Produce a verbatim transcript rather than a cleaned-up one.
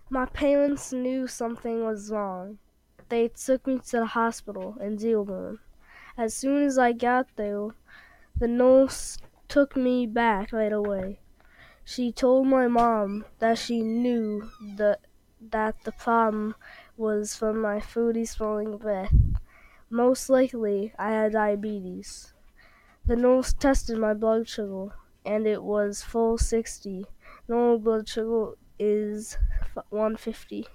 My parents knew something was wrong. They took me to the hospital in Dearborn. As soon as I got there, the nurse took me back right away. She told my mom that she knew the, that the problem was from my fruity smelling breath. Most likely, I had diabetes. The nurse tested my blood sugar, and it was four sixty. Normal blood sugar is one fifty.